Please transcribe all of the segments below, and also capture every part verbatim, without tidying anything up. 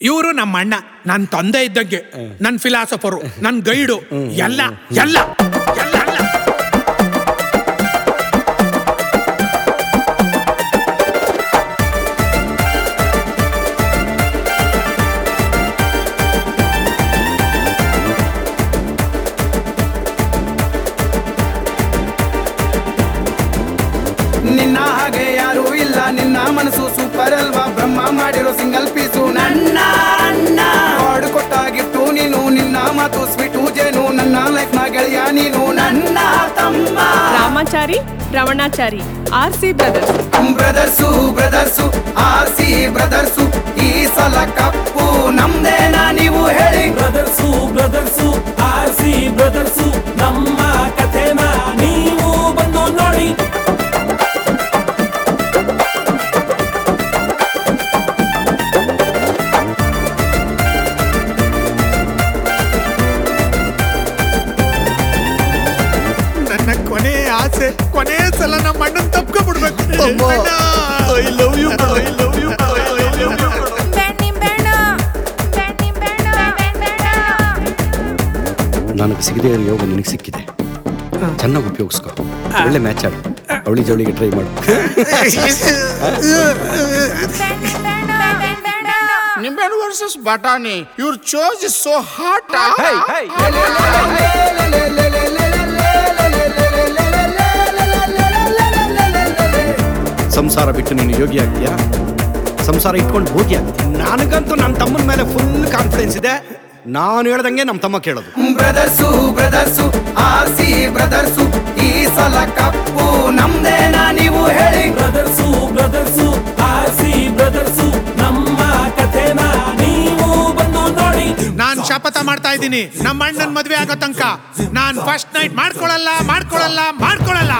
ಇವರು ನಮ್ಮ ಅಣ್ಣ, ನನ್ನ ತಂದೆ ಇದ್ದಂಗೆ, ನನ್ನ ಫಿಲಾಸಫರು, ನನ್ನ ಗೈಡು, ಎಲ್ಲ ಎಲ್ಲ ಎಲ್ಲ ಎಲ್ಲ. ನಿನ್ನ ಹಾಗೆ ಯಾರು ಇಲ್ಲ, ನಿನ್ನ ಮನಸ್ಸು ಸೂಪರ್ ಅಲ್ವಾ, ಬ್ರಹ್ಮ ಮಾಡಿರೋ ಸಿಂಗಲ್ ಪೀಸು ನನ್ನ ಅಣ್ಣ. ಹಾಡು ಕೊಟ್ಟ ಗಿಫ್ಟು ನೀನು, ನಿನ್ನ ಮಾತು ಸ್ವೀಟು ಜೇನು, ನನ್ನ ಲೈಫ್ ನ ಗೆಳೆಯ ನೀನು ನನ್ನ ತಮ್ಮ. Ramachari Ravanachari R C brothers brothers brothers R C brothers, ಈ ಸಲ ಕಪ್ಪು ನಮ್ದೇನಾ ನೀವು ಹೇಳಿ. Brothers brothers R C brothers, ನಮ್ಮ ಕಥೆನ ನೀವು ಬಂದು ನೋಡಿ. ನನ್ನ ಕೊನೆ ಆಸೆ, ಕೊನೆ ಸಲ ನಮ್ಮ ಅಣ್ಣನ್ ತಪ್ಕೊಂಡ್ಬಿಡ್ಬೇಕು. I love you I love you ನನಗೆ ಸಿಗದೆ ಇರೋ ಯೋಗ ನಿನಗೆ ಸಿಕ್ಕಿದೆ, ಚೆನ್ನಾಗಿ ಉಪಯೋಗಿಸ್ಕೊ. ಒಳ್ಳೆ ಮ್ಯಾಚ್ ಆಡು, ಅವಳಿ ಜವಳಿಗೆ ಟ್ರೈ ಮಾಡು. ನಿಂಬೆಹಣ್ಣು ವರ್ಸಸ್ ಬಟಾಣಿ, ಇವ್ರ ಚೋಸ್ ಇಸ್ ಸೋ ಹಾಟ್. ಸಂಸಾರ ಬಿಟ್ಟು ನೀನು ಯೋಗಿ ಆಗ್ತೀಯಾ, ಸಂಸಾರ ಇಟ್ಕೊಂಡು ಹೋಗಿ ಆಗ್ತೀಯ. ನನಗಂತೂ ನನ್ನ ತಮ್ಮನ ಮೇಲೆ ಫುಲ್ ಕಾನ್ಫಿಡೆನ್ಸ್ ಇದೆ. ನಾನು ಹೇಳ್ದಂಗೆ ನಮ್ಮ ತಮ್ಮ ಕೇಳೋದು. Brothers brothers R C brothers, ಈ ಸಲ ಕಪ್ಪು ನಮ್ದೇನಾ ನೀವು ಹೇಳಿ. Brothers brothers R C brothers, ನಮ್ಮ ಕಥೆನ ನೀವು ಬಂದು ನೋಡಿ. ನಾನ್ ಶಪಥ ಮಾಡ್ತಾ ಇದ್ದೀನಿ, ನಮ್ಮ ಅಣ್ಣನ್ ಮದ್ವೆ ಆಗೋ ತನಕ ನಾನ್ ಫಸ್ಟ್ ನೈಟ್ ಮಾಡ್ಕೊಳಲ್ಲ ಮಾಡ್ಕೊಳಲ್ಲ ಮಾಡ್ಕೊಳಲ್ಲ.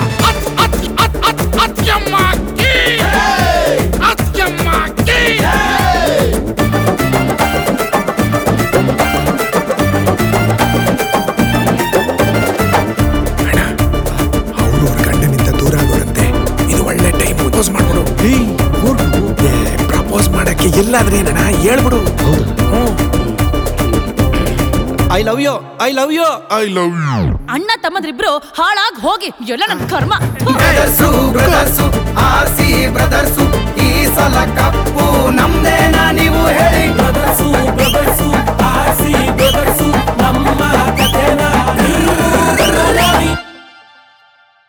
ಅವರು ಅವ್ರ ಗಂಡನಿಂದ ದೂರ ಆಗೋರಂತೆ, ಇದು ಒಳ್ಳೆ ಟೈಮ್ ಪ್ರಪೋಸ್ ಮಾಡ್ಬಿಡು. ಪ್ರಪೋಸ್ ಮಾಡಕ್ಕೆ ಎಲ್ಲಾದ್ರೆ ಏನಣ್ಣ ಹೇಳ್ಬಿಡು. I love you I love you I love you. ಅಣ್ಣ ತಮ್ಮದ್ರಿಬ್ರು ಹಾಳಾಗ್ ಹೋಗಿ ಎಲ್ಲ ನನ್ ಕರ್ಮ. Brothers brothers